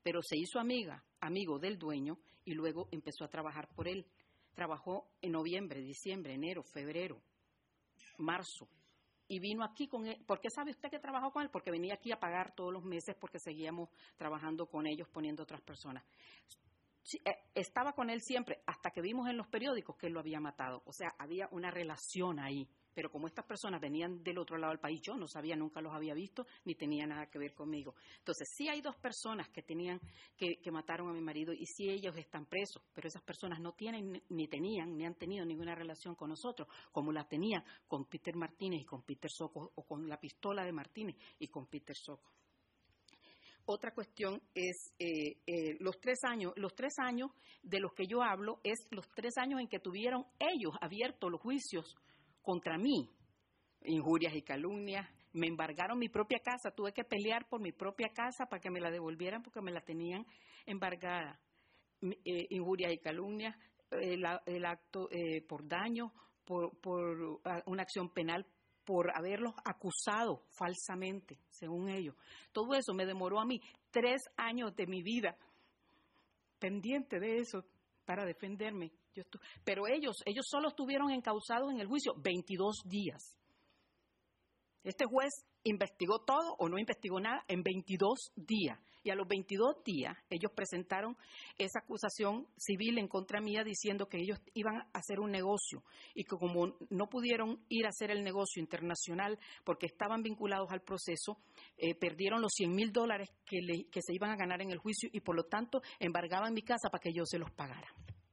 pero se hizo amigo del dueño y luego empezó a trabajar por él. Trabajó en noviembre, diciembre, enero, febrero, marzo. Y vino aquí con él. ¿Por qué sabe usted que trabajó con él? Porque venía aquí a pagar todos los meses porque seguíamos trabajando con ellos, poniendo otras personas. Sí, estaba con él siempre, hasta que vimos en los periódicos que él lo había matado. O sea, había una relación ahí. Pero como estas personas venían del otro lado del país, yo no sabía, nunca los había visto, ni tenía nada que ver conmigo. Entonces, sí hay 2 personas que mataron a mi marido, y sí ellos están presos, pero esas personas no tienen, ni han tenido ninguna relación con nosotros, como la tenían con Peter Martínez y con Peter Socko, o con la pistola de Martínez y con Peter Socko. Otra cuestión es los 3 años. Los 3 años de los que yo hablo es los 3 años en que tuvieron ellos abiertos los juicios contra mí, injurias y calumnias. Me embargaron mi propia casa, tuve que pelear por mi propia casa para que me la devolvieran porque me la tenían embargada. Injurias y calumnias, el acto por daño, por una acción penal por haberlos acusado falsamente, según ellos. Todo eso me demoró a mí 3 años de mi vida pendiente de eso para defenderme. Pero ellos solo estuvieron encausados en el juicio 22 días. Este juez investigó todo o no investigó nada en 22 días. Y a los 22 días ellos presentaron esa acusación civil en contra mía diciendo que ellos iban a hacer un negocio y que como no pudieron ir a hacer el negocio internacional porque estaban vinculados al proceso, perdieron los $100,000 que se iban a ganar en el juicio y por lo tanto embargaban mi casa para que yo se los pagara.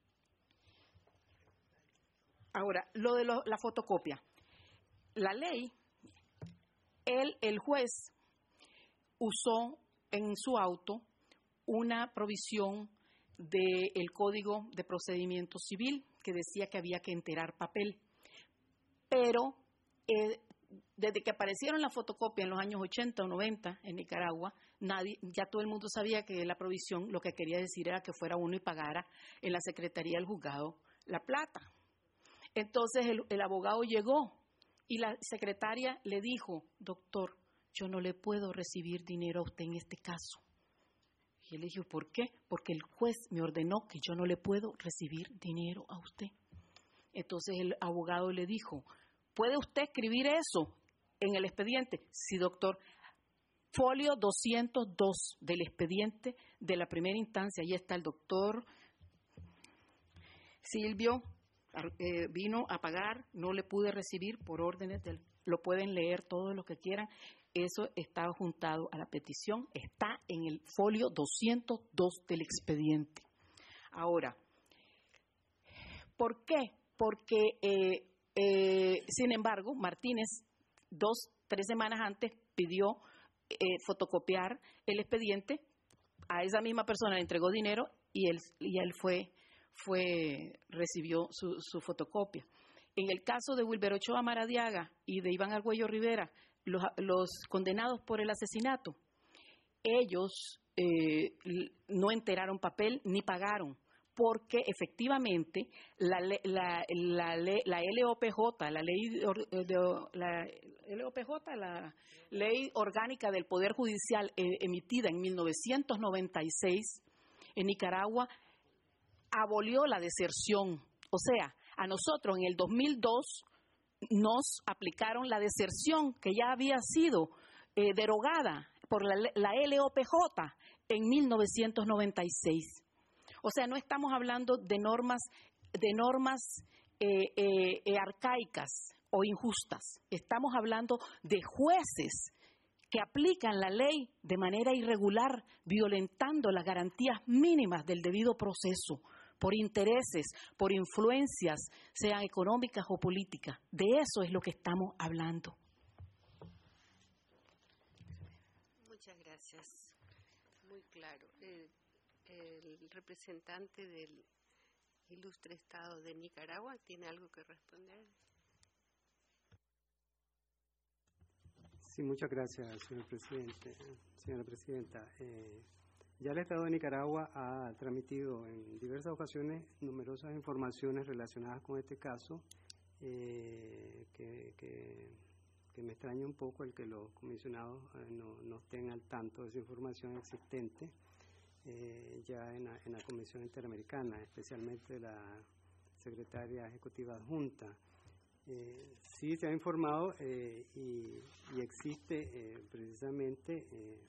Ahora, lo de la fotocopia. La ley, el juez usó en su auto una provisión del Código de Procedimiento Civil que decía que había que enterar papel. Pero desde que aparecieron las fotocopias en los años 80 o 90 en Nicaragua, ya todo el mundo sabía que la provisión lo que quería decir era que fuera uno y pagara en la Secretaría del Juzgado la plata. Entonces el abogado llegó y la secretaria le dijo: doctor, yo no le puedo recibir dinero a usted en este caso. Y él le dijo: ¿por qué? Porque el juez me ordenó que yo no le puedo recibir dinero a usted. Entonces el abogado le dijo: ¿puede usted escribir eso en el expediente? Sí, doctor. Folio 202 del expediente de la primera instancia. Ahí está el doctor Silvio. Vino a pagar, no le pude recibir por órdenes lo pueden leer todo lo que quieran, eso está juntado a la petición, está en el folio 202 del expediente. Ahora, ¿por qué? Porque, sin embargo, Martínez 2-3 semanas antes pidió fotocopiar el expediente, a esa misma persona le entregó dinero y él recibió su fotocopia. En el caso de Wilber Ochoa Maradiaga y de Iván Argüello Rivera, los condenados por el asesinato, ellos no enteraron papel ni pagaron, porque efectivamente la LOPJ, la Ley Orgánica del Poder Judicial emitida en 1996 en Nicaragua, abolió la deserción. O sea, a nosotros en el 2002 nos aplicaron la deserción que ya había sido derogada por la LOPJ en 1996. O sea, no estamos hablando de normas arcaicas o injustas. Estamos hablando de jueces que aplican la ley de manera irregular, violentando las garantías mínimas del debido proceso, por intereses, por influencias, sean económicas o políticas. De eso es lo que estamos hablando. Muchas gracias. Muy claro. El representante del ilustre Estado de Nicaragua tiene algo que responder. Sí, muchas gracias, señor presidente. Señora presidenta, ya el Estado de Nicaragua ha transmitido en diversas ocasiones numerosas informaciones relacionadas con este caso, que me extraña un poco el que los comisionados no estén al tanto de esa información existente. ya en la Comisión Interamericana, especialmente la secretaria ejecutiva adjunta. Sí se ha informado y existe precisamente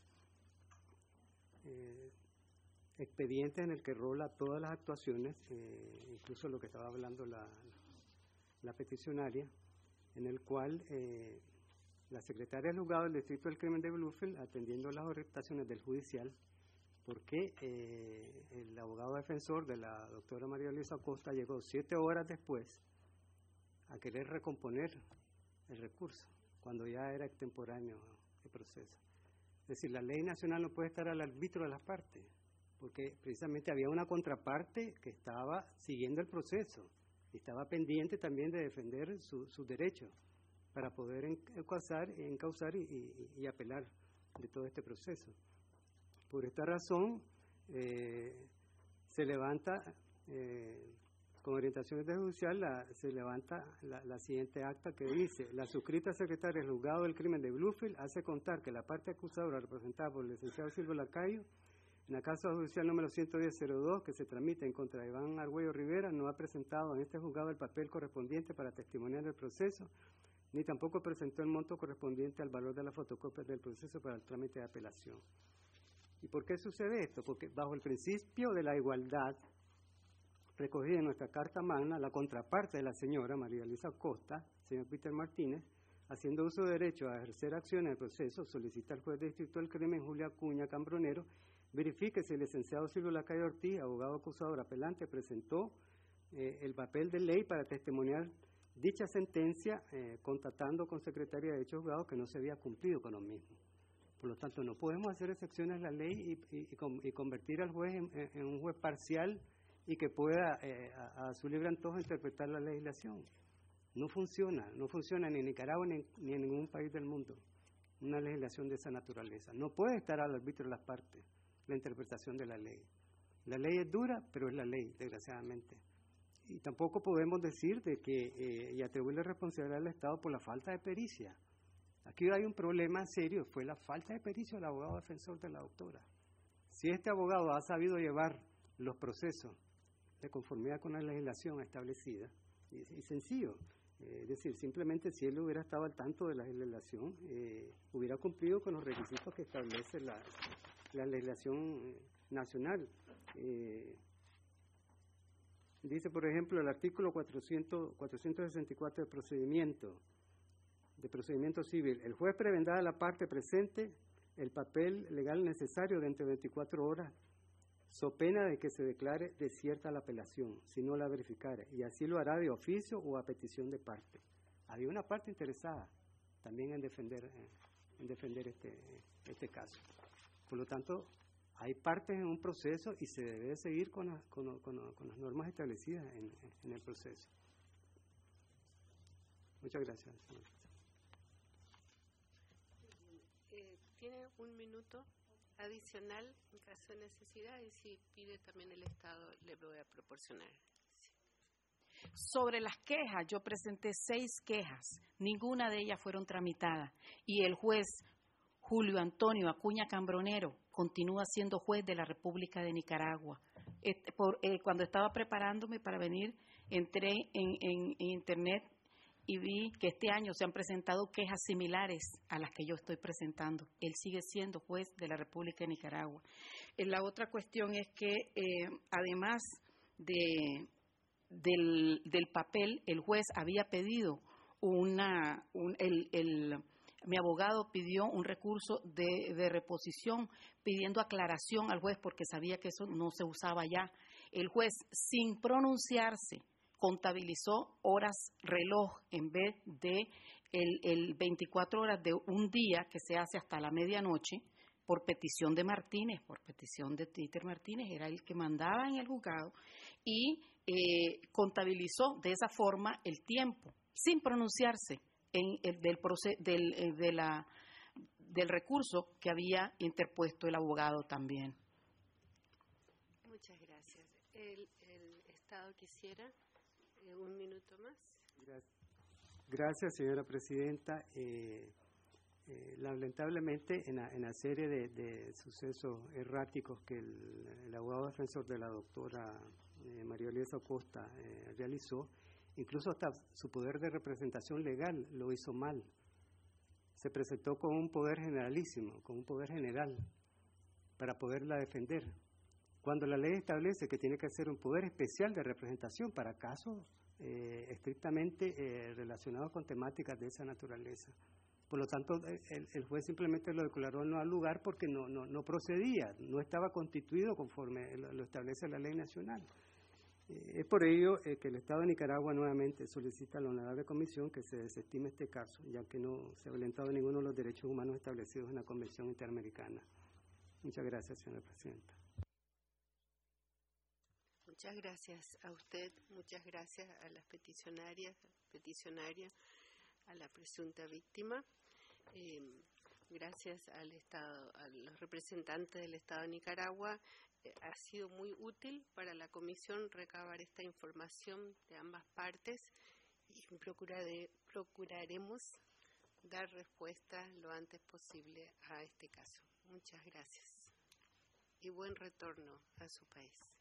expedientes en el que rola todas las actuaciones, incluso lo que estaba hablando la peticionaria, en el cual la secretaria del juzgado del Distrito del Crimen de Bluefield, atendiendo las orientaciones del judicial, porque el abogado defensor de la doctora María Luisa Acosta llegó 7 horas después a querer recomponer el recurso, cuando ya era extemporáneo el proceso. Es decir, la ley nacional no puede estar al arbitrio de las partes, porque precisamente había una contraparte que estaba siguiendo el proceso y estaba pendiente también de defender sus derechos para poder encauzar y apelar de todo este proceso. Por esta razón, se levanta, con orientaciones de judicial, se levanta la siguiente acta que dice: la suscrita secretaria del juzgado del crimen de Bluefield hace constar que la parte acusadora representada por el licenciado Silvio Lacayo, en la causa judicial número 110-02, que se tramita en contra de Iván Argüello Rivera, no ha presentado en este juzgado el papel correspondiente para testimoniar el proceso, ni tampoco presentó el monto correspondiente al valor de las fotocopias del proceso para el trámite de apelación. ¿Y por qué sucede esto? Porque bajo el principio de la igualdad recogida en nuestra Carta Magna, la contraparte de la señora María Luisa Acosta, señor Peter Martínez, haciendo uso de derecho a ejercer acciones en el proceso, solicita al juez de distrito del crimen, Julio Acuña Cambronero, verifique si el licenciado Silvio Lacayo Ortiz, abogado acusador apelante, presentó el papel de ley para testimoniar dicha sentencia, constatando con Secretaría de Derechos Juzgados que no se había cumplido con lo mismo. Por lo tanto, no podemos hacer excepciones a la ley y convertir al juez en un juez parcial y que pueda, a su libre antojo, interpretar la legislación. No funciona ni en Nicaragua ni en ningún país del mundo una legislación de esa naturaleza. No puede estar al arbitrio de las partes la interpretación de la ley. La ley es dura, pero es la ley, desgraciadamente. Y tampoco podemos decir de que y atribuirle responsabilidad al Estado por la falta de pericia. Aquí hay un problema serio, fue la falta de pericia del abogado defensor de la doctora. Si este abogado ha sabido llevar los procesos de conformidad con la legislación establecida, y sencillo, es decir, simplemente si él hubiera estado al tanto de la legislación, hubiera cumplido con los requisitos que establece la legislación nacional. Dice, por ejemplo, el artículo 464 de procedimiento civil: el juez prevendrá a la parte presente el papel legal necesario dentro de 24 horas, so pena de que se declare desierta la apelación, si no la verificare, y así lo hará de oficio o a petición de parte. Había una parte interesada también en defender este caso. Por lo tanto, hay partes en un proceso y se debe seguir con las normas establecidas en el proceso. Muchas gracias, señor. Tiene un minuto adicional en caso de necesidad, y si pide también el Estado le voy a proporcionar. Sí. Sobre las quejas, yo presenté 6 quejas, ninguna de ellas fueron tramitadas, y el juez Julio Antonio Acuña Cambronero continúa siendo juez de la República de Nicaragua. Cuando estaba preparándome para venir, entré en internet y vi que este año se han presentado quejas similares a las que yo estoy presentando. Él sigue siendo juez de la República de Nicaragua. La otra cuestión es que, además del papel, el juez había pedido mi abogado pidió un recurso de reposición, pidiendo aclaración al juez porque sabía que eso no se usaba ya. El juez, sin pronunciarse, contabilizó horas reloj en vez de el 24 horas de un día que se hace hasta la medianoche, por petición de Martínez, por petición de Peter Martínez, era el que mandaba en el juzgado, y contabilizó de esa forma el tiempo, sin pronunciarse del recurso que había interpuesto el abogado también. Muchas gracias. El Estado quisiera un minuto más. Gracias, señora presidenta. Lamentablemente, en la serie de sucesos erráticos que el abogado defensor de la doctora María Luisa Acosta realizó, incluso hasta su poder de representación legal lo hizo mal. Se presentó con un poder generalísimo, con un poder general, para poderla defender, cuando la ley establece que tiene que ser un poder especial de representación para casos estrictamente relacionados con temáticas de esa naturaleza. Por lo tanto, el juez simplemente lo declaró no al lugar porque no procedía, no estaba constituido conforme lo establece la ley nacional. Es por ello que el Estado de Nicaragua nuevamente solicita a la Honorable Comisión que se desestime este caso, ya que no se ha violentado ninguno de los derechos humanos establecidos en la Convención Interamericana. Muchas gracias, señora Presidenta. Muchas gracias a usted, muchas gracias a las peticionarias, a la presunta víctima. Gracias al Estado, a los representantes del Estado de Nicaragua. Ha sido muy útil para la Comisión recabar esta información de ambas partes y procuraremos dar respuesta lo antes posible a este caso. Muchas gracias y buen retorno a su país.